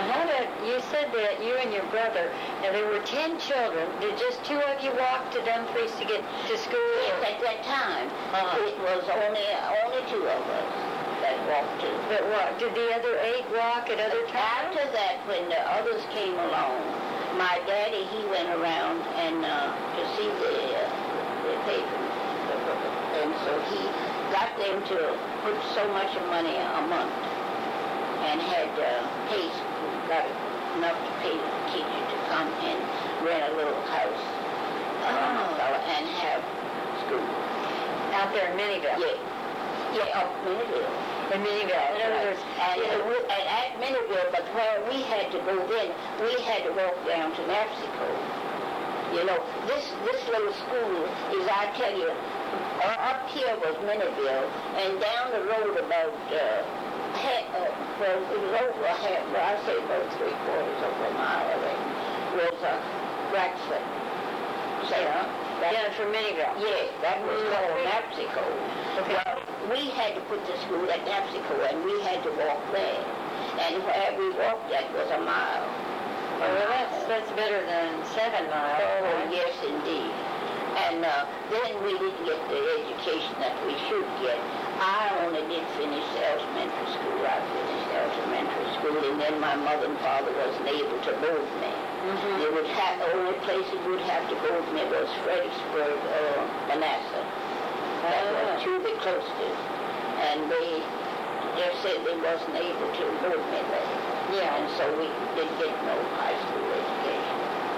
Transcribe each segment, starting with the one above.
how did, you said that you and your brother, now there were 10 children. Did just 2 of you walk to Dumfries to get to school? Yes, at that time, it was only 2 of us that walked to. But what, did the other 8 walk at other times? After that, when the others came along, my daddy, he went around and to see the patrons. And so he got them to put so much money a month and had paid, got enough to pay the teacher to come and rent a little house and have school. Out there in Minnieville? Yeah, up Minnieville. In Minnieville. In other words, and at Minnieville, but where we had to go then, we had to walk down to Napsico. You know, this little school is, I tell you, up here was Minnieville, and down the road about, it was over half, I say about 3/4 of a mile away, was Braxton. Yeah, from Minnieville. Yeah, that was called Napsico. Okay. Well, we had to put the school at Napsico, and we had to walk there. And where we walked, that was a mile. Well, that's better than 7 miles. Oh, right? yes, indeed. And then we didn't get the education that we should get. I only did finish elementary school. I finished elementary school, and then my mother and father wasn't able to board me. They would have, the only place they would have to board me was Fredericksburg or Manassas. That was to the closest. And they just said they wasn't able to board me there. Yeah. And so we didn't get no high school education.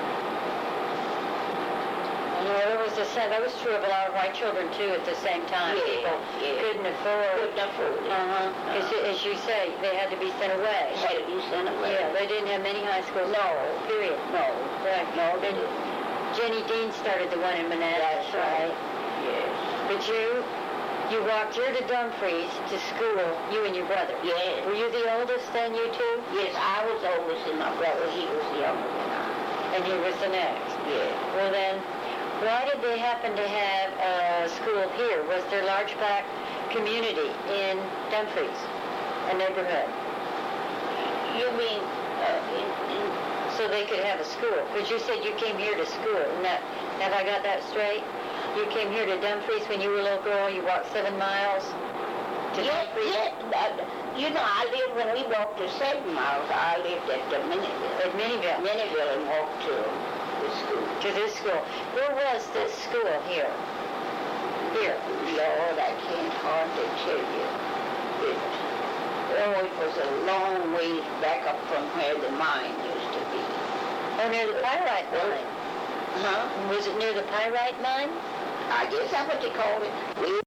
That was true of a lot of white children, too, at the same time. People couldn't afford. Because, as you say, they had to be sent away. Had to be sent away. Yeah, they didn't have many high schools. No. Period. No. Right. No, they And didn't. Jenny Dean started the one in Manassas. That's right. Yes. But you walked here to Dumfries to school, you and your brother. Yes. Were you the oldest then, you two? Yes, I was oldest and my brother, he was the younger than I. And he was the next. Yes. Well then, why did they happen to have a school here? Was there a large black community in Dumfries, a neighborhood? You mean So they could have a school? Because you said you came here to school. Have I got that straight? You came here to Dumfries when you were a little girl. You walked 7 miles to Dumfries? You know, when we walked to 7 miles, I lived at Minnieville. At Minnieville? Minnieville, and walked to the school. To this school. Where was this school here? Here. Lord, I can't hardly tell you. It was a long ways back up from where the mine used to be. Oh, near the pyrite mine? Huh? Was it near the pyrite mine? I guess that's what they called it.